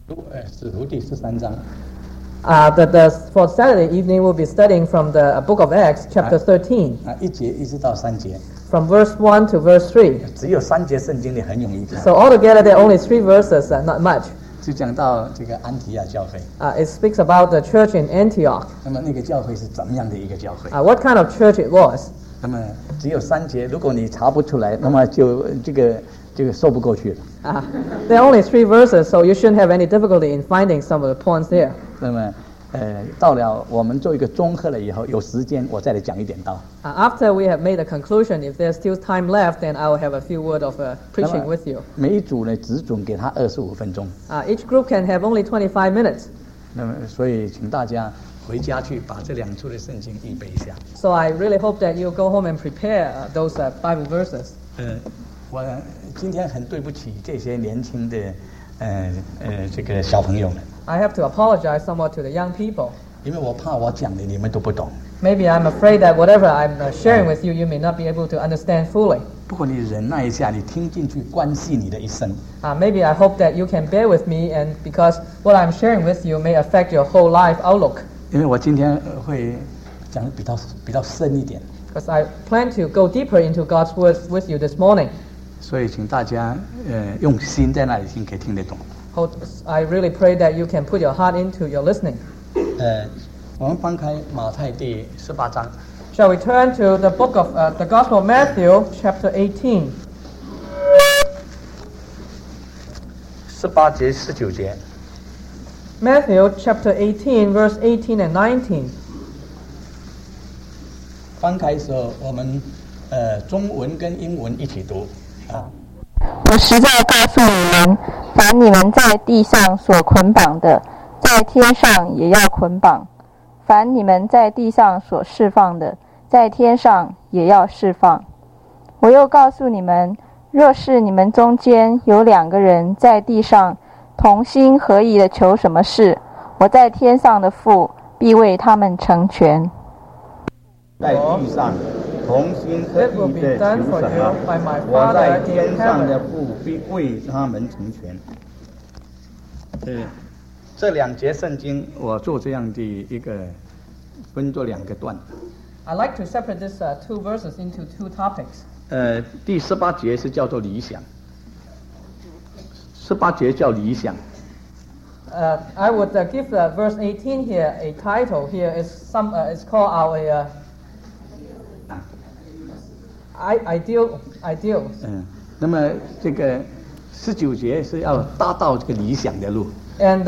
使徒第13章。 For Saturday evening, we'll be studying from the book of Acts, chapter 13. 1节一直到3节。 From verse 1 to verse 3. 只有3节圣经里很容易讲。 So altogether, there are only 3 verses, not much. 就讲到这个安提亚教会。 It speaks about the church in Antioch. 那么那个教会是怎么样的一个教会 ？What kind of church it was? 那么只有3节，如果你查不出来，那么就这个说不过去了。 There are only 3 verses, so you shouldn't have any difficulty in finding some of the points there. 那么到了我们做一个综合了以后，有时间我再来讲一点道。 After we have made a conclusion, if there's still time left, then I will have a few words of preaching with you. 每一组呢只准给他25分钟。 Each group can have only 25 minutes. 那么所以请大家回家去把这2处的圣经预备一下。 So I really hope that you go home and prepare those Bible verses. 我今天很对不起这些年轻的这个小朋友们。 I have to apologize somewhat to the young people. 因为我怕我讲的你们都不懂。 Maybe I'm afraid that whatever I'm sharing with you, you may not be able to understand fully. 不过你忍耐一下，你听进去关系你的一生。 Maybe I hope that you can bear with me, and because what I'm sharing with you may affect your whole life outlook. 因为我今天会讲得比较深一点。 Because I plan to go deeper into God's word with you this morning. 所以请大家用心在那里听，可以听得懂。 I really pray that you can put your heart into your listening. 我们翻开马太第18章。 Shall we turn to the book of the Gospel of Matthew, chapter 18? 18节、19节。 Matthew chapter 18, verse 18 and 19. 翻开的时候，我们中文跟英文一起读。 我实在告诉你们，凡你们在地上所捆绑的，在天上也要捆绑；凡你们在地上所释放的，在天上也要释放。我又告诉你们，若是你们中间有2个人在地上同心合意的求什么事，我在天上的父必为他们成全。 在地上同心合意的求什么，我在天上的父必为他们成全。 这2节圣经我做这样的一个分作2个段。 I like to separate these 2 verses into 2 topics. 第18节是叫做理想。18节叫理想。 I would give verse 18 here a title. Here is it's called our ideal. 那么这个19节是要达到这个理想的路。 And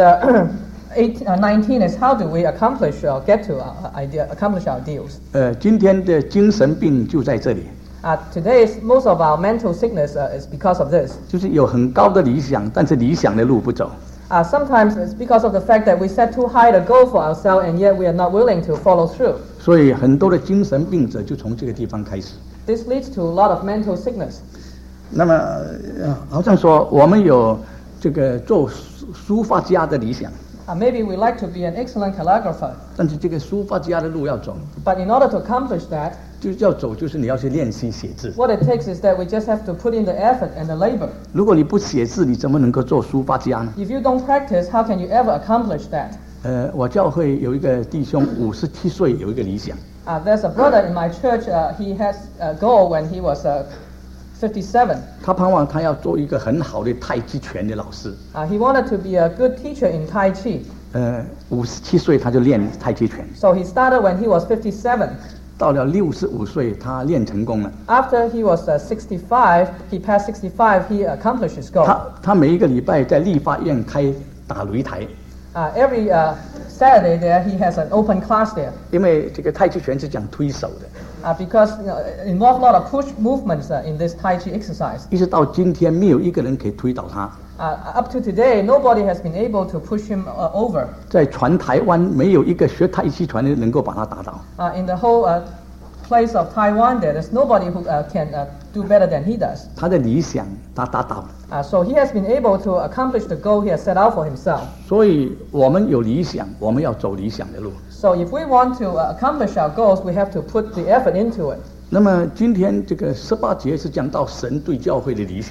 19 is how do we accomplish or get to accomplish our ideals. 今天的精神病就在这里。 Today, most of our mental sickness is because of this. 就是有很高的理想，但是理想的路不走。 Sometimes it's because of the fact that we set too high a goal for ourselves, and yet we are not willing to follow through. 所以很多的精神病者就从这个地方开始。 This leads to a lot of mental sickness. 那么好像说我们有这个做书法家的理想。 Maybe we like to be an excellent calligrapher. 但是这个书法家的路要走。 But in order to accomplish that, 就是你要去练习写字。 What it takes is that we just have to put in the effort and the labor. 如果你不写字，你怎么能够做书法家呢？ If you don't practice, how can you ever accomplish that? 我教会有一个弟兄57岁有一个理想。 There's a brother in my church. He has a goal when he was 57. 他盼望他要做一个很好的太极拳的老师。 He wanted to be a good teacher in Tai Chi. 57岁他就练太极拳。 So he started when he was 57. 到了65岁，他练成功了。 After he was 65, he passed 65. He accomplished his goal. 他每一个礼拜在立法院开打擂台。 Every Saturday there, he has an open class there. 因为这个太极拳是讲推手的。 Because involve a lot of push movements in this Tai Chi exercise. 一直到今天，没有一个人可以推倒他。 Up to today, nobody has been able to push him over. 在全台湾，没有一个学太极拳的能够把他打倒。 In the whole place of Taiwan, there's nobody who can do better than he does. 他的理想他达到了。 So he has been able to accomplish the goal he has set out for himself. 所以我们有理想，我们要走理想的路。 So if we want to accomplish our goals, we have to put the effort into it. 那么今天这个18节是讲到神对教会的理想。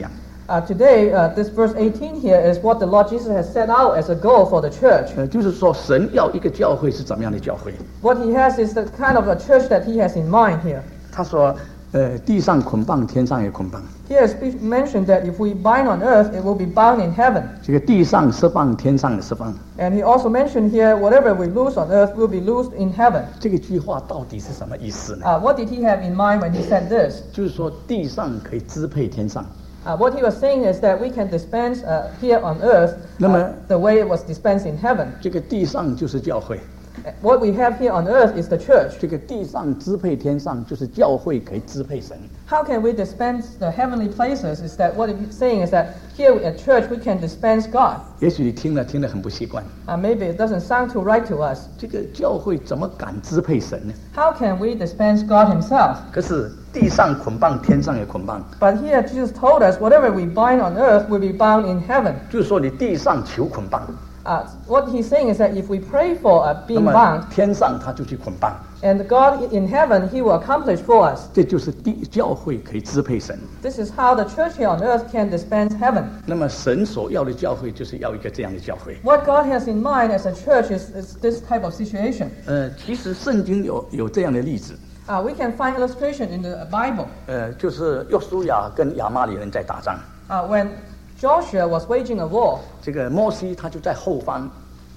Today, this verse 18 here is what the Lord Jesus has set out as a goal for the church. 就是说神要一个教会是怎么样的教会？ What he has is the kind of a church that he has in mind here. 他说，地上捆绑，天上也捆绑； Here is mentioned that if we bind on earth, it will be bound in heaven. 这个地上释放，天上也释放。 And he also mentioned here, whatever we loose on earth will be loosed in heaven. 这个句话到底是什么意思呢？ What did he have in mind when he said this? 就是说地上可以支配天上。 What he was saying is that we can dispense here on earth 那么 the way it was dispensed in heaven. 这个地上就是教会， What we have here on earth is the church. 这个地上支配天上，就是教会可以支配神。 How can we dispense the heavenly places? Is that what it's saying is that here at church we can dispense God. 也许你听了很不习惯， Maybe it doesn't sound too right to us. 这个教会怎么敢支配神呢？ How can we dispense God himself? 可是地上捆绑，天上也捆绑， But here Jesus told us whatever we bind on earth will be bound in heaven. 就是说你地上求捆绑， What he's saying is that if we pray for 那 being 么 bound, 天上他就去捆绑， and God in heaven, he will accomplish for us. 这就是教会可以支配神。 This is how the church here on earth can dispense heaven. 那么神所要的教会就是要一个这样的教会。 What God has in mind as a church is this type of situation. 其实圣经有这样的例子， We can find illustration in the Bible. 就是约书亚跟亚玛力人在打仗， When Joshua was waging a war, 这个摩西他就在后方，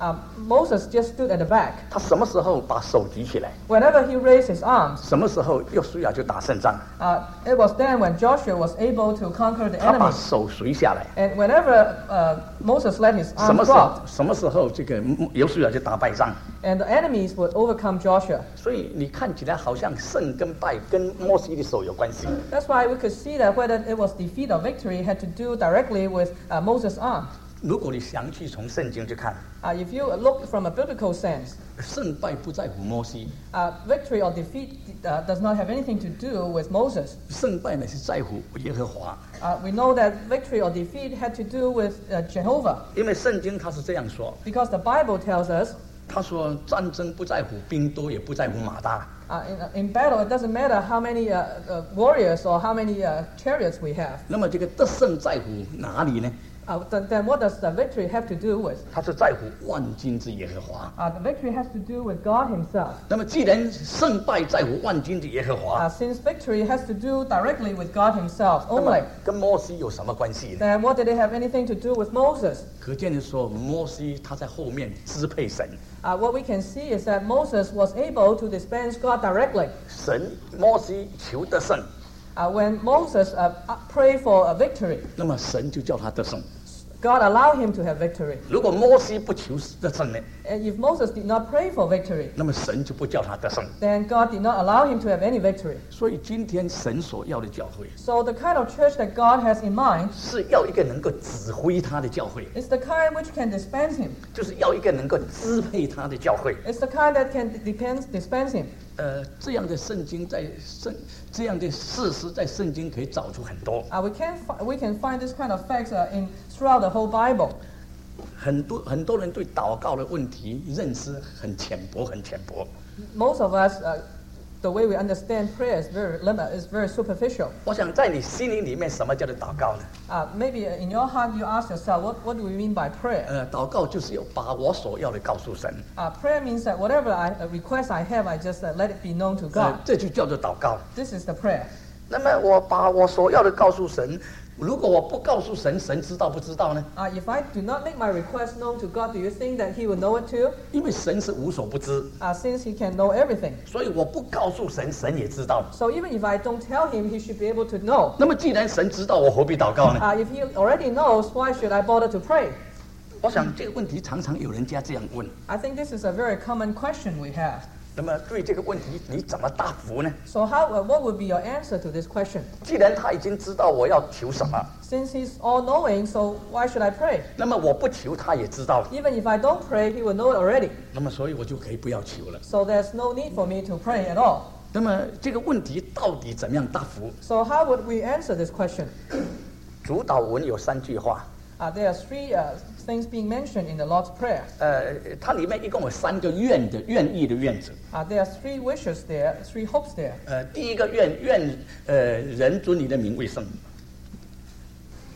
Moses just stood at the back. 他什么时候把手举起来， Whenever he raised his arms, 什么时候约书亚就打胜仗， it was then when Joshua was able to conquer the 他把 enemy. 手垂下来， And whenever Moses let his 什么 arms 时候 drop, 什么时候这个约书亚就打败仗。 and the enemies would overcome Joshua. 所以你看起来好像胜跟败跟摩西的手有关系。 That's why we could see that whether it was defeat or victory had to do directly with Moses' arm. 如果你详细从圣经去看， If you look from a biblical sense, 胜败不在乎摩西， victory or defeat does not have anything to do with Moses. 胜败呢是在乎耶和华。 We know that victory or defeat had to do with Jehovah, 因为圣经他是这样说， because the Bible tells us 他说战争不在乎兵多，也不在乎马大， in battle it doesn't matter how many warriors or how many chariots we have. 那么这个得胜在乎哪里呢？ Then what does the victory have to do with? 他是在乎万军之耶和华。 The victory has to do with God himself. 那么既然胜败在乎万军之耶和华， Since victory has to do directly with God himself 那么 only, 跟摩西有什么关系呢？ then what did it have anything to do with Moses? 可见的说，摩西他在后面支配神， What we can see is that Moses was able to dispense God directly. 神摩西求得胜， When Moses prayed for a victory, 那么神就叫他得胜。 God allowed him to have victory. 如果摩西不求得胜呢， And if Moses did not pray for victory, 那么神就不叫他得胜。 then God did not allow him to have any victory. 所以今天神所要的教会， So the kind of church that God has in mind 是要一个能够指挥他的教会， is the kind which can dispense him. 就是要一个能够支配他的教会。 It's the kind that can dispense him. 这样的圣经这样的事实在圣经可以找出很多。 We can find this kind of facts throughout the whole Bible. 很多人对祷告的问题认识很浅薄，很浅薄。 Most of us, the way we understand prayer is very limited, is very superficial. 我想在你心灵里面，什么叫做祷告呢？ Maybe in your heart you ask yourself, what do we mean by prayer? 祷告就是要把我所要的告诉神， Prayer means that whatever request I have, I just let it be known to God. 这就叫做祷告。 This is the prayer. 那么我把我所要的告诉神，如果我不告诉神，神知道不知道呢？ If I do not make my request known to God, do you think that He will know it too? 因为神是无所不知， Since He can know everything. 所以我不告诉神，神也知道。 So even if I don't tell Him, He should be able to know. 那么既然神知道，我何必祷告呢？ If He already knows, why should I bother to pray? 我想这个问题常常有人家这样问。 I think this is a very common question we have. 那么对这个问题你怎么答复呢？ So what would be your answer to this question? 既然他已经知道我要求什么， Since He's all-knowing, so why should I pray? 那么我不求他也知道， Even if I don't pray, He will know it already. 那么所以我就可以不要求了。 So there's no need for me to pray at all. 那么这个问题到底怎么样答复？ So how would we answer this question? 主导文有3句话， There are three things being mentioned in the Lord's Prayer. 它里面一共有3个愿意的愿字。 There are three wishes there, three hopes there. 第一个愿人尊你的名为圣。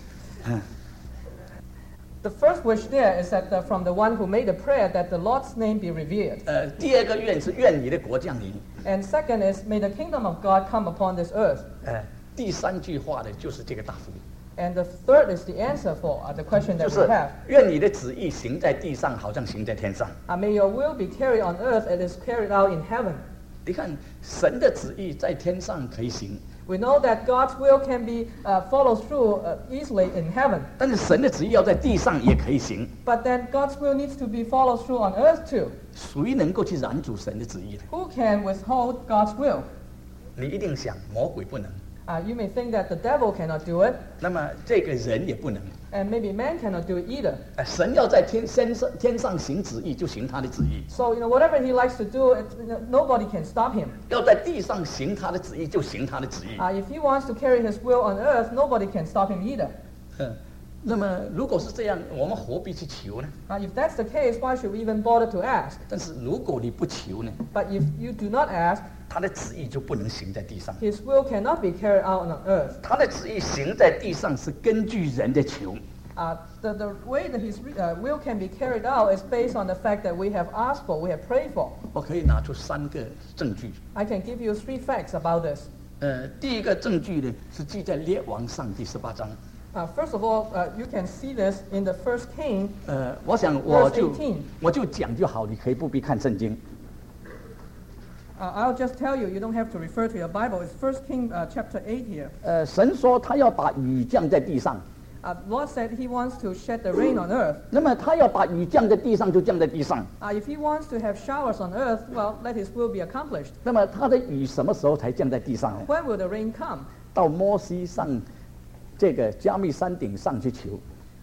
The first wish there is that from the one who made the prayer that the Lord's name be revered. 第二个愿是愿你的国降临。 And second is, may the kingdom of God come upon this earth. 第三句话呢，就是这个答复。 And the third is the answer for the question 就 that 是 we have. 愿你的旨意行在地上，好像行在天上。 May your will be carried on earth as it is carried out in heaven. 你看，神的旨意在天上可以行， We know that God's will can be followed through easily in heaven. 但是神的旨意要在地上也可以行。 But then God's will needs to be followed through on earth too. 谁能够去拦阻神的旨意呢？ Who can withhold God's will? 你一定想，魔鬼不能， You may think that the devil cannot do it, 那么这个人也不能。 and maybe man cannot do it either. 神要在天上行旨意，就行他的旨意； So, whatever he likes to do, nobody can stop him. 要在地上行他的旨意，就行他的旨意。 If he wants to carry his will on earth, nobody can stop him either. 那么如果是这样，我们何必去求呢？ If that's the case, why should we even bother to ask? 但是如果你不求呢， But if you do not ask, 他的旨意就不能行在地上。 his will cannot be carried out on earth. 他的旨意行在地上是根据人的求。 The way that his will can be carried out is based on the fact that we have asked for, we have prayed for. 我可以拿出3个证据。 I can give you 3 facts about this. 第一个证据呢是记在列王上第18章。 First of all, you can see this in the First King. 我想我就讲就好，你可以不必看圣经。 I'll just tell you, you don't have to refer to your Bible. It's First King chapter 8 here. 神说他要把雨降在地上。 Lord said he wants to shed the rain on earth. 那么他要把雨降在地上，就降在地上。 If he wants to have showers on earth, well, let his will be accomplished. 那么他的雨什么时候才降在地上呢？ When will the rain come? 到摩西上这个加密山顶上去求。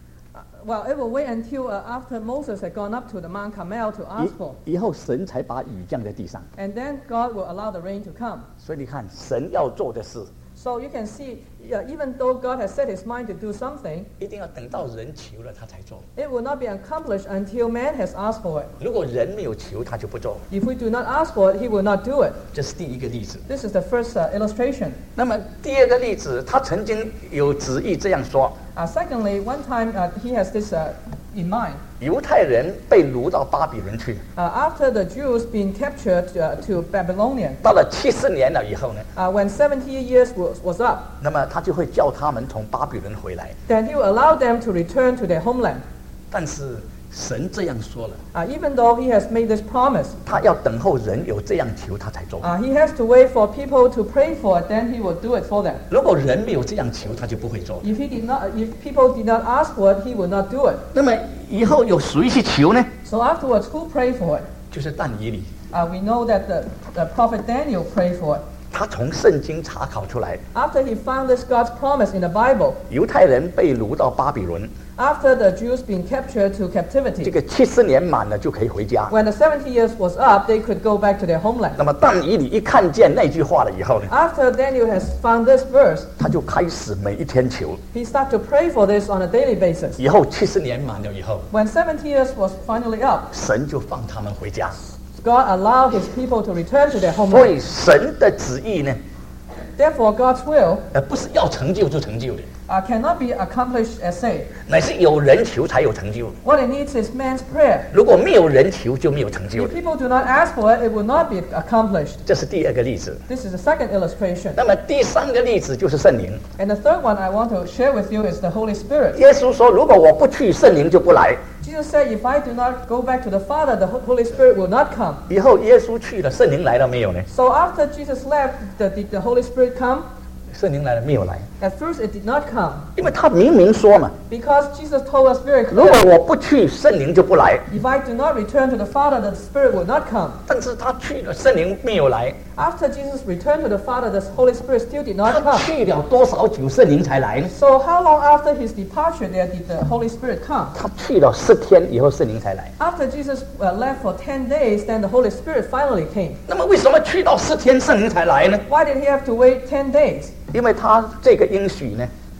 Well, it will wait until after Moses had gone up to the Mount Carmel to ask for. 以后神才把雨降在地上。 And then God will allow the rain to come. 所以你看，神要做的事， So you can see, even though God has set his mind to do something, 一定要等到人求了他才做。 it will not be accomplished until man has asked for it. 如果人没有求，他就不做。 If we do not ask for it, he will not do it. 这是第一个例子。 This is the first illustration. 那么第二个例子，他曾经有旨意这样说： Secondly, one time he has this in mind. 犹太人被掳到巴比伦去， After the Jews being captured to Babylonian, 到了70年了以后呢， when 70 years was up, 那么他就会叫他们从巴比伦回来。 then he will allow them to return to their homeland. 但是神这样说了， Even though he has made this promise, 他要等候人有这样求，他才做。 he has to wait for people to pray for it, then he will do it for them. 如果人没有这样求，他就不会做。 If people did not ask for it, he will not do it. 那么以后有谁去求呢？ So afterwards, who prayed for it? 就是但以理， We know that the prophet Daniel prayed for it. 他从圣经查考出来， After he found this God's promise in the Bible, 犹太人被掳到巴比伦， after the Jews being captured to 这 captivity, 个70年满了就可以回家。 when the 70 years was up, they could go back to their homeland. 那么但以理一看见那句话了以后呢， After Daniel has found this verse, 他就开始每一天求。 he started to pray for this on a daily basis. 以后70年满了以后， When 70 years was finally up, 神就放他们回家。 God allowed his people to return to their 所 homeland. 以神的旨意呢， Therefore, God's will 不是要成就就成就的， cannot be accomplished as say. 乃是有人求才有成就。 What it needs is man's prayer. 如果没有人求，就没有成就 If 的。 people do not ask for it, it will not be accomplished. 这是第二个例子。 This is the second illustration. 那么第三个例子就是圣灵。 And the third one I want to share with you is the Holy Spirit. 耶稣说：“如果我不去，圣灵就不来。 Jesus said, if I do not go back to the Father, the Holy Spirit will not come. ” 以后耶稣去了，圣灵来了没有呢？ So after Jesus left, did the Holy Spirit come? 圣灵来了没有来？ At first it did not come. 因为他明明说嘛， Because Jesus told us very 如果 clearly, 我不去，圣灵就不来。 if I do not return to the Father, the Spirit will not come. 但是他去了，圣灵没有来。 After Jesus returned to the Father, the Holy Spirit still did not 他 come. 去了多少久，圣灵才来呢？ So how long after his departure there did the Holy Spirit come? 他去了10天以后，圣灵才来。 After Jesus left for 10 days, then the Holy Spirit finally came. 那么为什么去到10天，圣灵才来呢？ Why did he have to wait 10 days? 因为他这个应许呢，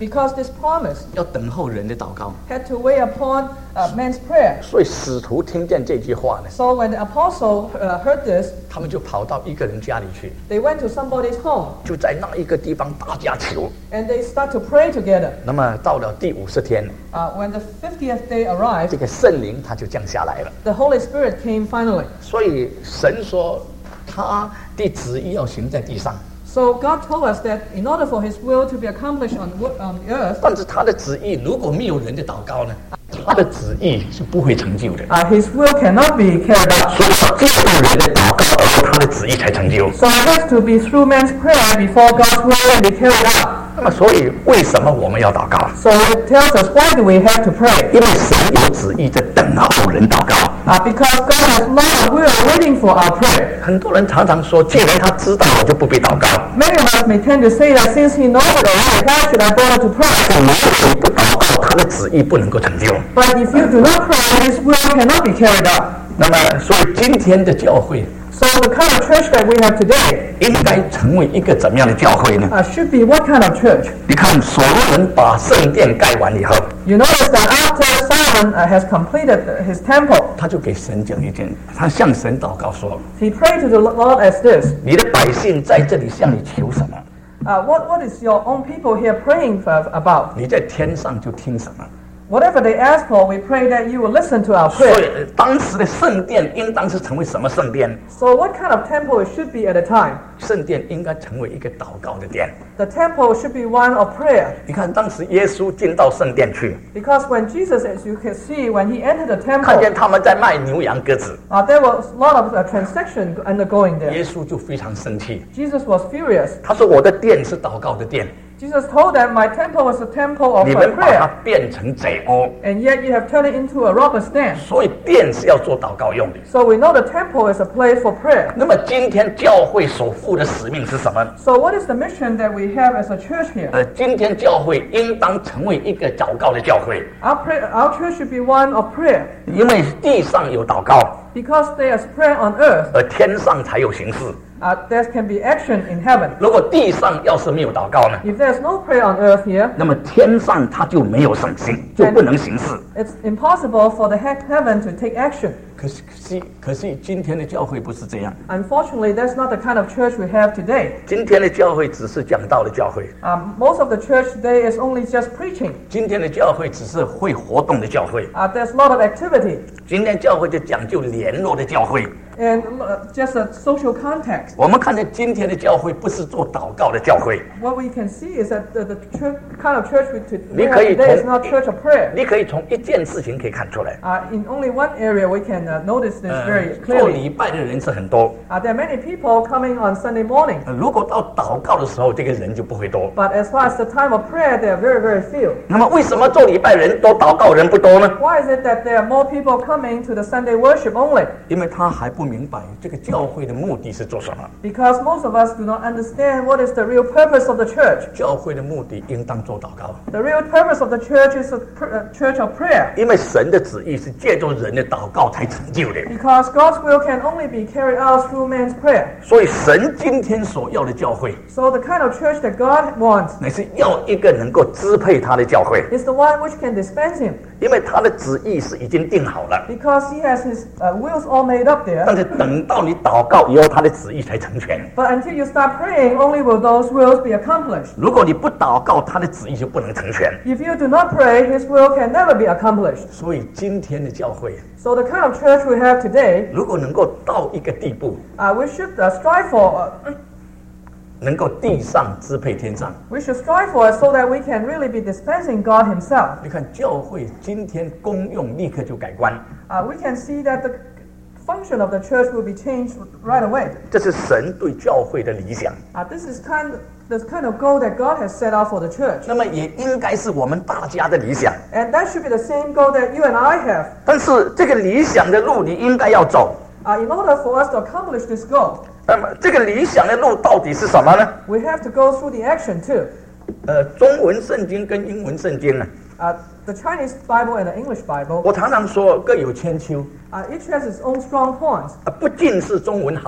Because this promise 要等候人的祷告。 had to wait upon man's prayer. 所以使徒听见这句话呢， So when the apostle heard this, 他们就跑到一个人家里去， they went to somebody's home 就在那一个地方大家求。 and they start to pray together. 那么到了第50天， When the 50th day arrived, 这个圣灵他就降下来了。 the Holy Spirit came finally. 所以神说他的旨意要行在地上， So God told us that in order for His will to be accomplished on the earth, 但是他的旨意如果没有人的祷告呢，他的旨意是不会成就的。 His will cannot be carried out. 所以要借助人的祷告，而后他的旨意才成就。 So it has to be through man's prayer before God's will can be carried out. 那么，所以为什么我们要祷告？ So it tells us why do we have to pray? 因为神有旨意在等候人祷告。 Because God has not a will waiting for our prayer. 很多人常常说，既然他知道，我就不必祷告。 Many of us may tend to say that since He knows it already, why should I bother to pray? 如果你不祷告，他的旨意不能够成就。 But if you do not pray, His will cannot be carried out. 那么，所以今天的教会 So the kind of church that we have today 应该成为一个怎么样的教会呢？ should be what kind of church? 你看，所罗门把圣殿盖完以后， You notice that after Solomon has completed his temple, 他就给神讲一件，他向神祷告说 he prayed to the Lord as this. ：“ 你的百姓在这里向你求什么， What is your own people here praying about? 你在天上就听什么。” Whatever they ask for, we pray that you will listen to our 所以 prayer. 当时的圣殿应当是成为什么圣殿？ So what kind of temple it should be at the time? 圣殿应该成为一个祷告的殿。 The temple should be one of prayer. 你看，当时耶稣进到圣殿去， Because when Jesus, as you can see, when he entered the 看见 temple, 他们在卖牛羊鸽子， there was a lot of transaction undergoing there. 耶稣就非常生气， Jesus was furious. 他说：“我的殿是祷告的殿， Jesus told them, my temple was a temple of 你们把它 prayer, 变成贼窝。 and yet you have turned it into a robber's den. 所以殿是要做祷告用的。 So we know the temple is a place for prayer. 那么今天教会所负的使命是什么？ So what is the mission that we have as a church here? 今天教会应当成为一个祷告的教会， Our church should be one of prayer, 因为地上有祷告， because there is prayer on earth. 而天上才有形式。 There can be action in heaven. 如果地上要是没有祷告呢， If there's no prayer on earth here, 那么天上它就没有行，就不能行事。 it's impossible for the heaven to take action. 可是今天的教会不是这样。 Unfortunately, that's not the kind of church we have today. 今天的教会只是讲道的教会， Most of the church today is only just preaching. 今天的教会只是会活动的教会， There's a lot of activity 今天教会就讲究联络的教会。 and just a social context. 我们看见今天的教会不是做祷告的教会， What we can see is that the church, kind of church we have 你可以 today is not church of prayer. 你可以从一件事情可以看出来， In only one area we can notice this very 做 clearly. 礼拜的人是很多， There are many people coming on Sunday morning, 如果到祷告的时候，这个人就不会多。 but as far as the time of prayer, there are very, very few. 那么为什么做礼拜人多，祷告人不多呢？ Why is it that there are more people coming to the Sunday worship only? 因为他还不明白这个教会的目的是做什么。 Because most of us do not understand what is the real purpose of the church. 教会的目的应当做祷告， The real purpose of the church is a church of prayer. 因为神的旨意是借助人的祷告才成就的。 Because God's will can only be carried out through man's prayer. 所以神今天所要的教会， So the kind of church that God wants 乃是要一个能够支配他的教会， is the one which can dispense him. 因为他的旨意是已经定好了。 Because he has his wills all made up there. 但是等到你祷告以后，他的旨意才成全。 But until you start praying, only will those wills be accomplished. 如果你不祷告，他的旨意就不能成全。 If you do not pray, his will can never be accomplished. 所以今天的教会， So the kind of church we have today, 如果能够到一个地步， we should strive for. 能够地上支配天上。 We should strive for it so that we can really be dispensing God Himself. 你看教会今天功用立刻就改观， We can see that the function of the church will be changed right away. 这是神对教会的理想。 This is the kind of goal that God has set out for the church. 那么也应该是我们大家的理想。 And that should be the same goal that you and I have. 但是这个理想的路你应该要走。 In order for us to accomplish this goal, 那么这个理想的路到底是什么呢？ we have to go through the action too. 中文圣经跟英文圣经呢？ The Chinese Bible and the English Bible, 我常常说各有千秋， each has its own strong points. 不尽是中文好，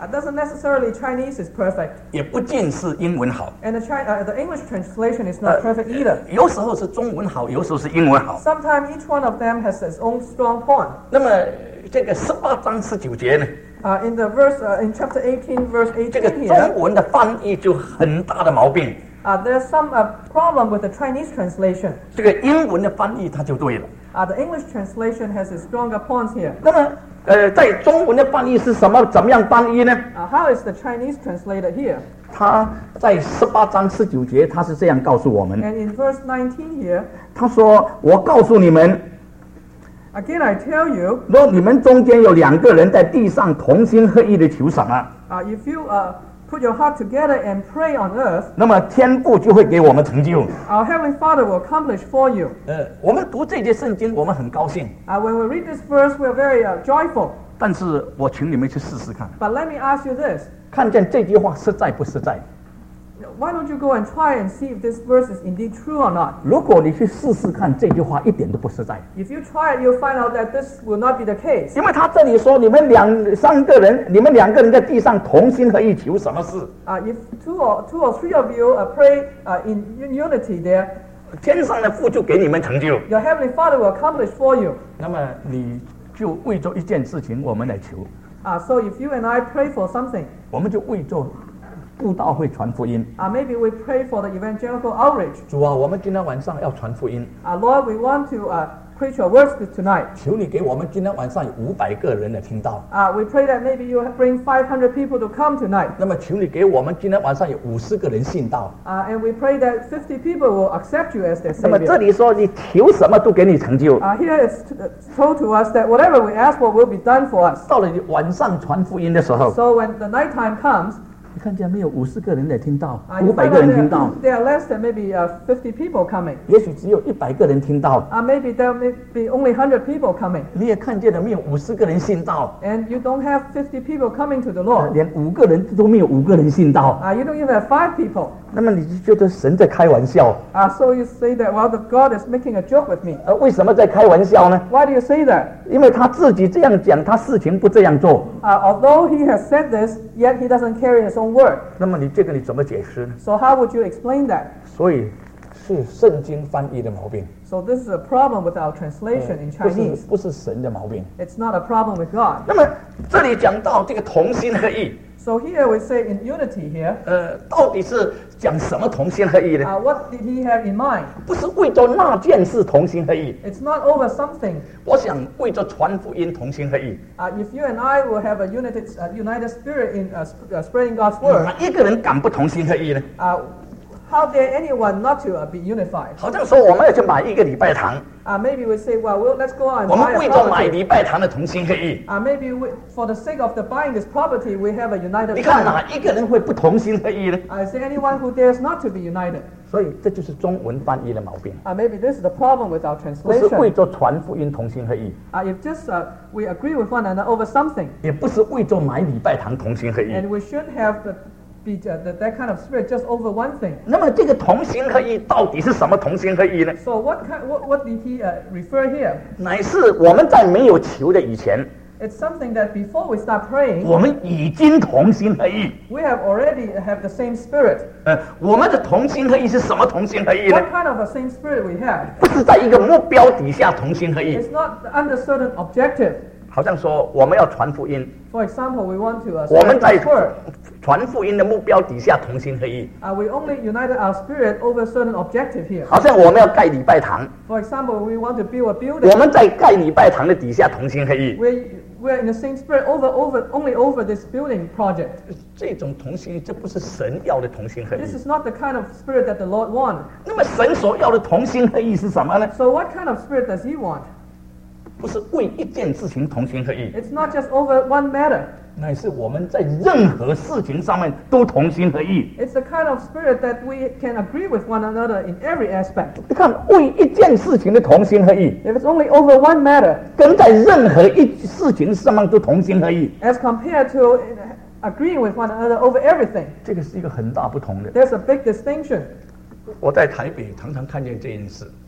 Doesn't necessarily Chinese is perfect, 也不尽是英文好。 and the English translation is not perfect either. 有时候是中文好，有时候是英文好。 Sometimes each one of them has its own strong point. 那么这个18章19节呢， In the verse in chapter 18, verse 这个 18 here, 中文的翻译就很大的毛病， there's some problem with the Chinese translation. 这个英文的翻译它就对了。 The English translation has its stronger points here. 那么在中文的翻译是什么？怎么样翻译呢？ How is the Chinese translated here? 他在18章19节，他是这样告诉我们， And in verse 19 here, 他说：“我告诉你们， again I tell you, 若你们中间有2个人在地上同心合意的求什么， if you put your heart together and pray on earth, 那么天父就会给我们成就。” our Heavenly Father will accomplish for you. 我们读这节圣经，我们很高兴， When we read this verse, we are very joyful. 但是我请你们去试试看， But let me ask you this. 看见这句话实在不实在？ Why don't you go and try and see if this verse is indeed true or not? 如果你去试试看，这句话一点都不实在， If you try it, you'll find out that this will not be the case. 因为他这里说你们2、3个人，你们2个人在地上同心合意求什么事， If two or three of you pray in unity there, 天上的父就给你们成就。 your Heavenly Father will accomplish for you. 那么你就为着一件事情，我们来求， So if you and I pray for something, 我们就为着布道会传福音。 maybe we pray for the evangelical outreach. 主啊，我们今天晚上要传福音， Lord, we want to preach your words tonight. 求你给我们今天晚上有500个人来听到。 We pray that maybe you bring 500 people to come tonight. 那么求你给我们今天晚上有50个人信道。 And we pray that 50 people will accept you as their 那么这 Savior. 里说你求什么都给你成就。 Here it's told to us that whatever we ask for will be done for us. 到了你晚上传福音的时候， So when the nighttime comes, 你看见没有？50个人来听到 you ，500 find 个 out 人听到， there are less than maybe 50 people coming. 也许只有100个人听到。 Maybe there may be only 100 people coming. 你也看见了没有？50个人信道， And you don't have 50 people coming to the Lord. 连5个人都没有5个人信道。 You don't even have 5 people. 那么你就觉得神在开玩笑。 So you say that, well, the God is making a joke with me. 为什么在开玩笑呢？ Why do you say that? 因为他自己这样讲，他事情不这样做。 Although he has said this, yet he doesn't carry his own word. 那么你这个你怎么解释呢？ So how would you explain that? 所以是圣经翻译的毛病， So this is a problem with our translation in 不 Chinese. 是神的毛病。 It's not a problem with God. 那么这里讲到这个同心合意， So here we say in unity here, 到底是讲什么同心合意呢？ what did he have in mind? 不是为着那件事同心合意， It's not over something. 我想为着传福音同心合意。 If you and I will have a united spirit in spreading God's word, 哪一个人敢不同心合意呢？ how dare anyone not to be unified? 好像说我们要去买一个礼拜堂， Maybe we say, well, let's go out and 我 buy 们 a 为着买 property. 礼拜堂的同心合意。 Maybe for the sake of buying this property, we have a united 你看 front. 哪一个人会不同心合意呢？ Is there anyone who dares not to be united? 所以这就是中文翻译的毛病， Maybe this is the problem with our 不是为 translation. 着传福音同心合意， If just we agree with one another over something, 也不是为着买礼拜堂同心合意。 and we should have that kind of spirit just over one thing. 那么这个同心合意到底是什么同心合意呢？ So what did he refer here? 乃是我们在没有求的以前， It's something that before we start praying, 我们已经同心合意。 we have already have the same spirit. 我们的同心合意是什么同心合意呢？ What kind of a same spirit we have? 不是在一个目标底下同心合意， It's not under certain objective. 好像说我们要传福音， For example, we want to 我们 spread 在 God's word. 传福音的目标底下同心合意， We only united our spirit over certain objective here. 好像我们要盖礼拜堂， For example, we want to build a 我 building. 们在盖礼拜堂的底下同心合意， We're in the same spirit only over this building project. 这种同心，这不是神要的同心合意 This。is not the kind of spirit that the Lord wants. 那么神所要的同心合意是什么呢？ So what kind of spirit does He want? 不是为一件事情同心合意， It's not just over one matter. 乃是我们在任何事情上面都同心合意。 It's the kind of spirit that we can agree with one another in every aspect. 你看，为一件事情的同心合意， If it's only over one matter, 跟在任何一事情上面都同心合意， as compared to agreeing with one another over everything, 这个是一个很大不同的。 there's a big distinction. 我在台北常常看见这件事。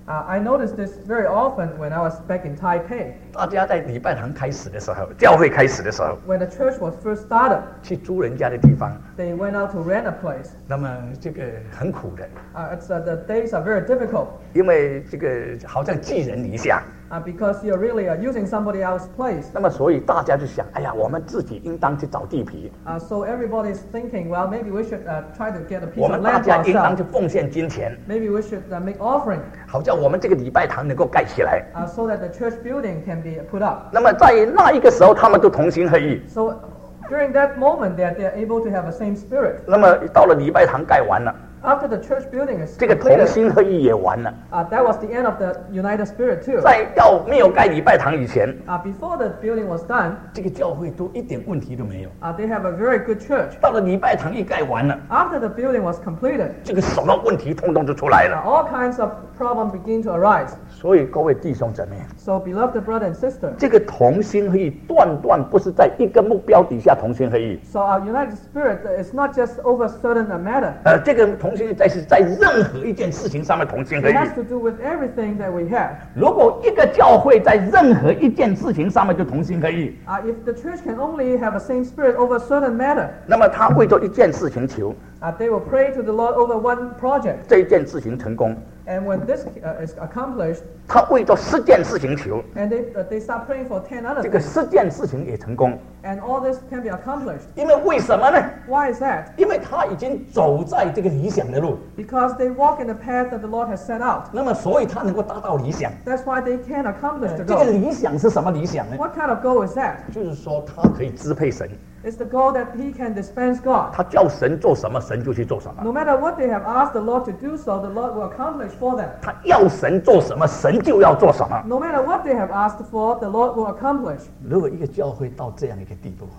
I noticed this very often when I was back in Taipei. 大家在礼拜堂开始的时候，教会开始的时候， When the church was first started, 去租人家的地方， they went out to rent a place. 那么这个很苦的， The days are very difficult 因为这个好像寄人篱下。 because you're really using somebody else's place. 那么所以大家就想，哎呀，我们自己应当去找地皮， So everybody's thinking, well, maybe we should try to get a piece 我 of 们大 land 家 for 应当去 ourselves. 奉献金钱， Maybe we should make offering 好叫我们这个礼拜堂能够盖起来。 so that the church building can be put up. 那么在那一个时候，他们都同心合意。 So during that moment, they're able to have the same spirit. 那么到了礼拜堂盖完了， After the church building is 这个同 completed, 心合意也完了。 that was the end of the United Spirit too. 在没有盖礼拜堂以前， Before the building was done, 这个教会都一点问题都没有。 they have a very good church. 到了礼拜堂一盖完了， After the building was completed, 这个什么问题通通就出来了。 all kinds of problems begin to arise. 所以各位弟兄姊妹， So, beloved brother and sister, 这个同心合意断不是在一个目标底下同心合意。 so our United Spirit is not just over certain matter. 这个同心合意是在任何一件事情上面同心合 It 意。 has to do with everything that we have. 如果一个教会在任何一件事情上面就同心合意， If the church can only have the same spirit over certain matter, 那么他为着一件事情求， they will pray to the Lord over one project. 这一件事情成功， And when this is accomplished, 他为着10件事情求， and they start praying for 10 other 这个 things, 10件事情也成功。 and all this can be accomplished. 因为为什么呢？ Why is that? 因为他已经走在这个理想的路， Because they walk in the path that the Lord has set out. 那么所以他能够达到理想。 That's why they can accomplish the 这个 goal. 理想是什么理想呢？ What kind of goal is that? 就是说他可以支配神， It's the goal that he can dispense God. 他叫神做什么，神就去做什么； No matter what they have asked the Lord to do so, the Lord will accomplish for them. 他要神做什么，神就要做什么。 No matter what they have asked for, the Lord will accomplish. 如果一个教会到这样一个地步，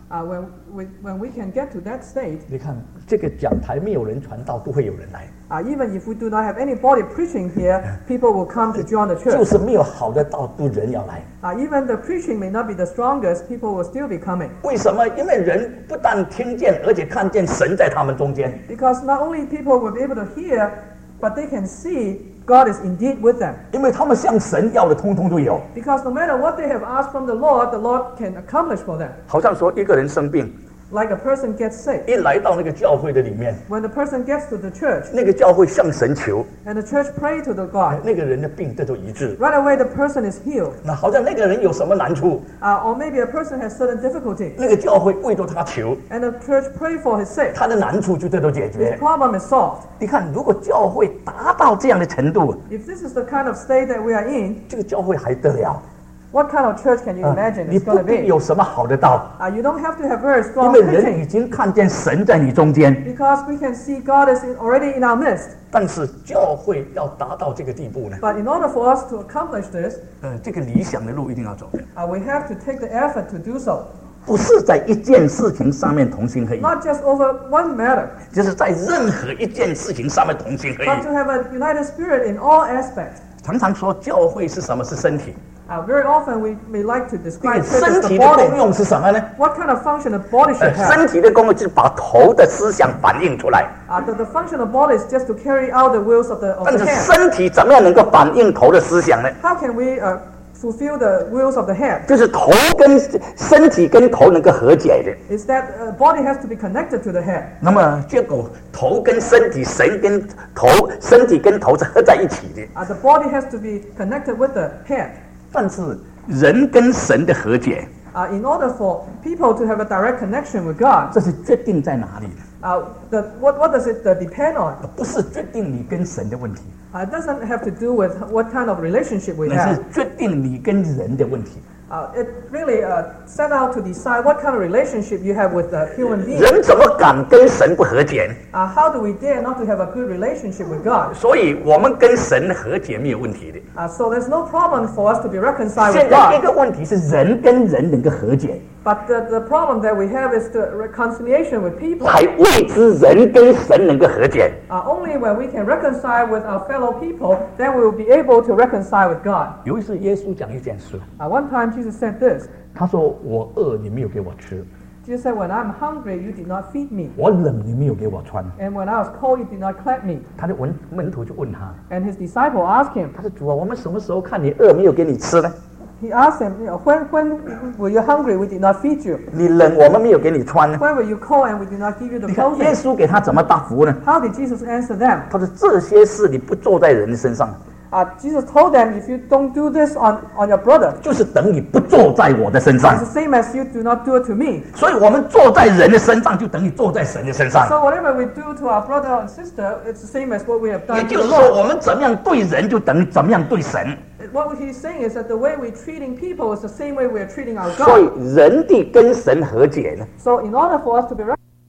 When we can get to that state, 你看这个讲台没有人传道，都会有人来。 even if we do not have anybody preaching here, people will come to join the 就 church. 是没有好的道，都人要来。 Even the preaching may not be the strongest, people will still be coming. 为什么？因为人不但听见，而且看见神在他们中间。 Because not only people will be able to hear, but they can see God is indeed with them. 因为他们向神要的通通都有。 Because no matter what they have asked from the Lord can accomplish for them. 好像说一个人生病， Like a person gets sick. 一来到那个教会的里面， When the person gets to the church 那个教会向神求， and the church pray to the God, 那个人的病这就医治。 right away the person is healed. 那好像那个人有什么难处， Or maybe a person has certain difficulty 那个教会为着他求， and the church pray for his sick. 他的难处就这都解 His 决。 problem is solved. 你看，如果教会达到这样的程度， If this is the kind of state that we are in, 这个教会还得了？ what kind of church can you imagine 你 it's 不 going to 必 be? 有什么好的道， You don't have to have very 因 strong 为人已 preaching 经看见神在你中间。 because we can see God is already in our midst. 但是教会要达到这个地步呢， But in order for us to accomplish this, 这个理想的路一定要走， we have to take the effort to do so. 不是在一件事情上面同心合意， Not just over one matter, 就是在任何一件事情上面同心合 but to 意。 have a united spirit in all aspects. 常常说教会是什么？是身体。 Very often we may like to 这 describe 个 church 身 as the 体的功 body. 用是什么呢？ What kind of function the body should have? 身体的功用就是把头的思想反映出来。 The function of body is just to carry out the wills of the 但是 head. 身体怎么样能够反映头的思想呢？ How can we fulfill the wills of the head? 就是头跟身体跟头能够和解的。 Is that body has to be connected to the head. 那么结果头跟身体，神跟头，身体跟头是合在一起的。 The body has to be connected with the head. 但是人跟神的和解， In order for people to have a direct connection with God, 这是决定在哪里的？ what does it depend on? 不是决定你跟神的问题， It doesn't have to do with what kind of relationship we 那 have. 是决定你跟人的问题。 It really set out to decide what kind of relationship you have with human beings. 人怎么敢跟神不和解？ How do we dare not to have a good relationship with God? 所以我们跟神和解没有问题的。 So there's no problem for us to be reconciled 现 with 在一 God. 个问题是人跟人能够和解， But the problem that we have is the reconciliation with people. 还未知人跟神能够和解。 Only when we can reconcile with our fellow people, then we will be able to reconcile with God. 有一次耶稣讲一件事， One time Jesus said this. 他说：“我饿，你没有给我吃； Jesus said, "When I'm hungry, you did not feed me, 我冷你没有给我穿。 and when I was cold, you did not clothe me." 他的门徒就问他， And his disciple asked him. 他说主啊，我们什么时候看你饿没有给你吃呢？ He asked him, "When were you hungry? We did not feed you. 你冷我们没有给你穿呢？ When were you cold and we did not give you the 你看耶 clothing?" 稣给他怎么答复呢？ How did Jesus answer them? 他说这些事你不做在人的身上， Jesus told them, "If you don't do this on your brother, 就是等于不做在我的身 it's 上。 the same as you do not do it to me." 所以我们做在人的身上，就等于做在神的身上。 So whatever we do to our brother and sister, it's the same as what we have 也 done 就 to 是 the 说， Lord. 我们怎么样对人，就等于怎么样对神。 What he's saying is that the way we're treating people is the same way we're treating our 所以 God. 人的跟神和解呢， So in order for us to be